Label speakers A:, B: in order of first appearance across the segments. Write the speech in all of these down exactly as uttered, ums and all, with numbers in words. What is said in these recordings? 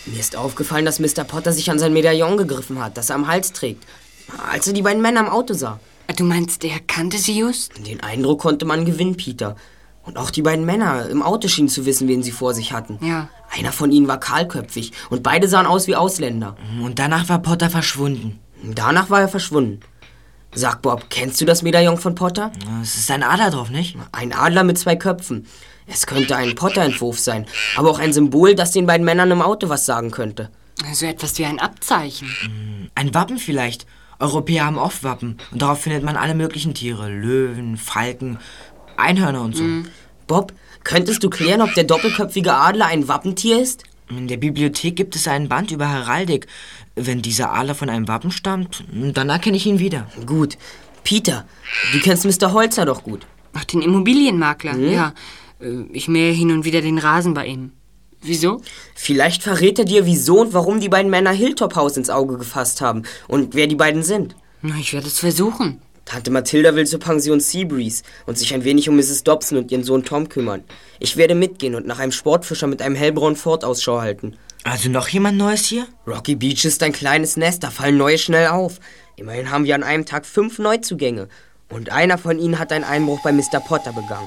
A: Mir ist aufgefallen, dass Mister Potter sich an sein Medaillon gegriffen hat, das er am Hals trägt, als er die beiden Männer im Auto sah.
B: Du meinst, er kannte sie just?
A: Den Eindruck konnte man gewinnen, Peter. Und auch die beiden Männer im Auto schienen zu wissen, wen sie vor sich hatten.
B: Ja.
A: Einer von ihnen war kahlköpfig und beide sahen aus wie Ausländer.
C: Und danach war Potter verschwunden.
A: Danach war er verschwunden. Sag, Bob, kennst du das Medaillon von Potter?
C: Es ist ein Adler drauf, nicht?
A: Ein Adler mit zwei Köpfen. Es könnte ein Potter-Entwurf sein, aber auch ein Symbol, das den beiden Männern im Auto was sagen könnte.
B: So etwas wie ein Abzeichen.
C: Ein Wappen vielleicht. Europäer haben oft Wappen und darauf findet man alle möglichen Tiere. Löwen, Falken, Einhörner und so.
A: Mhm. Bob, könntest du klären, ob der doppelköpfige Adler ein Wappentier ist?
C: In der Bibliothek gibt es einen Band über Heraldik. Wenn dieser Adler von einem Wappen stammt, dann erkenne ich ihn wieder.
A: Gut. Peter, du kennst Mister Holzer doch gut.
B: Ach, den Immobilienmakler,
A: Mhm.
B: ja. Ich mähe hin und wieder den Rasen bei ihm. Wieso?
A: Vielleicht verrät er dir, wieso und warum die beiden Männer Hilltop House ins Auge gefasst haben und wer die beiden sind.
B: Na, ich werde es versuchen.
A: Tante Mathilda will zur Pension Seabreeze und sich ein wenig um Misses Dobson und ihren Sohn Tom kümmern. Ich werde mitgehen und nach einem Sportfischer mit einem hellbraunen Ford Ausschau halten.
C: Also noch jemand Neues hier?
A: Rocky Beach ist ein kleines Nest, da fallen neue schnell auf. Immerhin haben wir an einem Tag fünf Neuzugänge. Und einer von ihnen hat einen Einbruch bei Mister Potter begangen.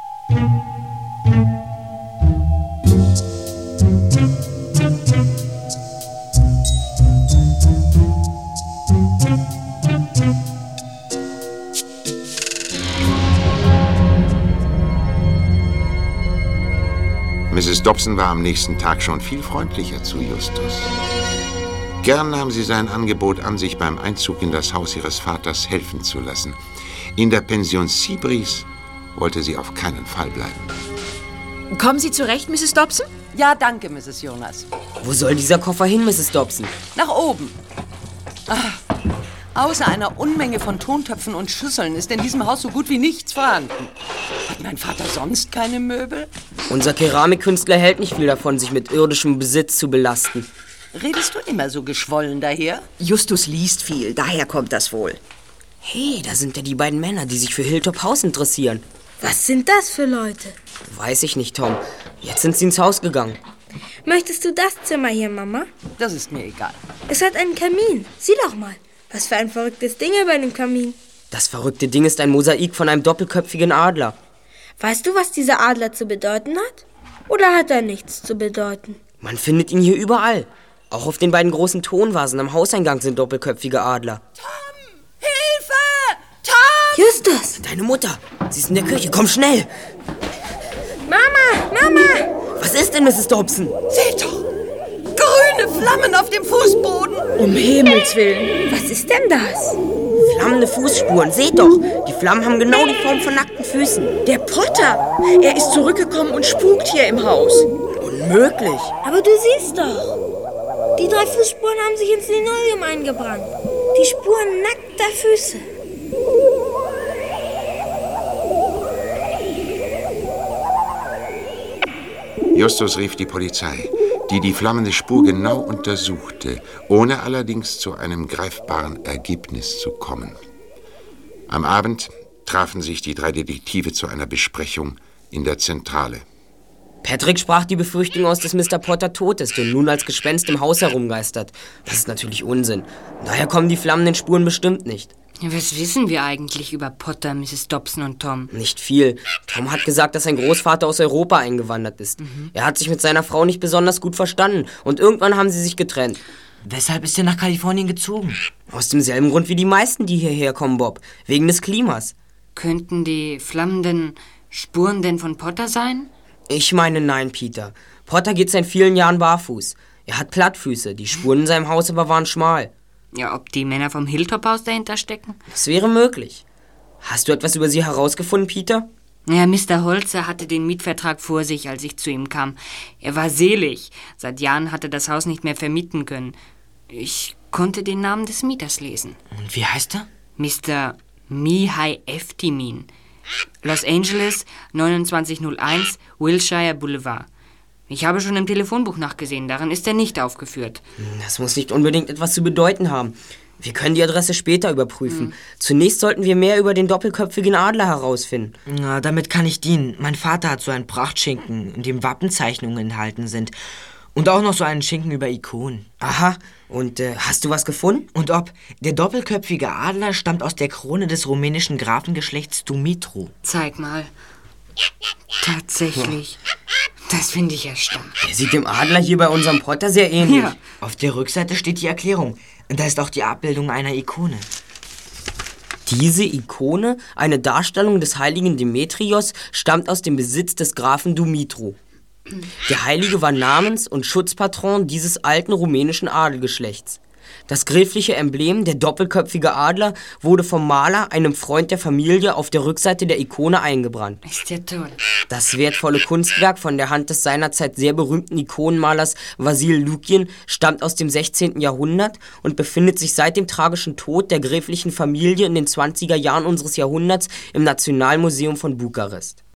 D: Misses Dobson war am nächsten Tag schon viel freundlicher zu Justus. Gern nahm sie sein Angebot an, sich beim Einzug in das Haus ihres Vaters helfen zu lassen. In der Pension Seabreeze wollte sie auf keinen Fall bleiben.
E: Kommen Sie zurecht, Misses Dobson?
F: Ja, danke, Misses Jonas.
A: Wo soll dieser Koffer hin, Misses Dobson?
F: Nach oben. Ach, außer einer Unmenge von Tontöpfen und Schüsseln ist in diesem Haus so gut wie nichts vorhanden. Hat mein Vater sonst keine Möbel?
A: Unser Keramikkünstler hält nicht viel davon, sich mit irdischem Besitz zu belasten.
F: Redest du immer so geschwollen daher?
E: Justus liest viel, daher kommt das wohl.
A: Hey, da sind ja die beiden Männer, die sich für Hilltop House interessieren.
G: Was sind das für Leute?
A: Weiß ich nicht, Tom. Jetzt sind sie ins Haus gegangen.
G: Möchtest du das Zimmer hier, Mama?
F: Das ist mir egal.
G: Es hat einen Kamin. Sieh doch mal. Was für ein verrücktes Ding über dem Kamin.
A: Das verrückte Ding ist ein Mosaik von einem doppelköpfigen Adler.
G: Weißt du, was dieser Adler zu bedeuten hat? Oder hat er nichts zu bedeuten?
A: Man findet ihn hier überall. Auch auf den beiden großen Tonvasen am Hauseingang sind doppelköpfige Adler.
F: Tom! Hilfe! Tom!
G: Justus!
A: Deine Mutter! Sie ist in der Küche. Komm schnell!
G: Mama! Mama!
A: Was ist denn, Misses Dobson?
F: Seht doch! Grüne Flammen auf dem Fußboden!
E: Um Himmels Willen.
G: Was ist denn das?
A: Flammende Fußspuren. Seht doch! Die Flammen haben genau die Form von nackten Füßen.
E: Der Potter! Er ist zurückgekommen und spukt hier im Haus.
A: Unmöglich!
G: Aber du siehst doch. Die drei Fußspuren haben sich ins Linoleum eingebrannt. Die Spuren nackter Füße.
D: Justus rief die Polizei, die die flammende Spur genau untersuchte, ohne allerdings zu einem greifbaren Ergebnis zu kommen. Am Abend trafen sich die drei Detektive zu einer Besprechung in der Zentrale.
A: Patrick sprach die Befürchtung aus, dass Mister Potter tot ist und nun als Gespenst im Haus herumgeistert. Das ist natürlich Unsinn. Daher kommen die flammenden Spuren bestimmt nicht.
B: Was wissen wir eigentlich über Potter, Misses Dobson und Tom?
A: Nicht viel. Tom hat gesagt, dass sein Großvater aus Europa eingewandert ist. Mhm. Er hat sich mit seiner Frau nicht besonders gut verstanden und irgendwann haben sie sich getrennt.
C: Weshalb ist er nach Kalifornien gezogen?
A: Aus demselben Grund wie die meisten, die hierher kommen, Bob. Wegen des Klimas.
B: Könnten die flammenden Spuren denn von Potter sein?
A: Ich meine, nein, Peter. Potter geht seit vielen Jahren barfuß. Er hat Plattfüße, die Spuren in seinem Haus aber waren schmal.
B: Ja, ob die Männer vom Hilltop-Haus dahinter stecken?
A: Das wäre möglich. Hast du etwas über sie herausgefunden, Peter?
B: Ja, Mister Holzer hatte den Mietvertrag vor sich, als ich zu ihm kam. Er war selig. Seit Jahren hatte das Haus nicht mehr vermieten können. Ich konnte den Namen des Mieters lesen.
C: Und wie heißt er?
B: Mister Mihai Eftimin. Los Angeles, neunundzwanzig null eins, Wilshire Boulevard. Ich habe schon im Telefonbuch nachgesehen, darin ist er nicht aufgeführt.
A: Das muss nicht unbedingt etwas zu bedeuten haben. Wir können die Adresse später überprüfen. Hm. Zunächst sollten wir mehr über den doppelköpfigen Adler herausfinden.
C: Na, damit kann ich dienen. Mein Vater hat so einen Prachtschinken, in dem Wappenzeichnungen enthalten sind. Und auch noch so einen Schinken über Ikonen.
A: Aha, und äh, hast du was gefunden?
C: Und ob der doppelköpfige Adler stammt aus der Krone des rumänischen Grafengeschlechts Dumitru.
B: Zeig mal. Tatsächlich. Das finde ich erstaunlich.
A: Der sieht dem Adler hier bei unserem Potter sehr ähnlich.
B: Ja.
C: Auf der Rückseite steht die Erklärung. Und da ist auch die Abbildung einer Ikone.
A: Diese Ikone, eine Darstellung des heiligen Demetrios, stammt aus dem Besitz des Grafen Dumitru. Der Heilige war Namens- und Schutzpatron dieses alten rumänischen Adelgeschlechts. Das gräfliche Emblem, der doppelköpfige Adler, wurde vom Maler, einem Freund der Familie, auf der Rückseite der Ikone eingebrannt.
B: Ist ja toll.
A: Das wertvolle Kunstwerk von der Hand des seinerzeit sehr berühmten Ikonenmalers Vasil Lukin stammt aus dem sechzehnten Jahrhundert und befindet sich seit dem tragischen Tod der gräflichen Familie in den zwanziger Jahren unseres Jahrhunderts im Nationalmuseum von Bukarest.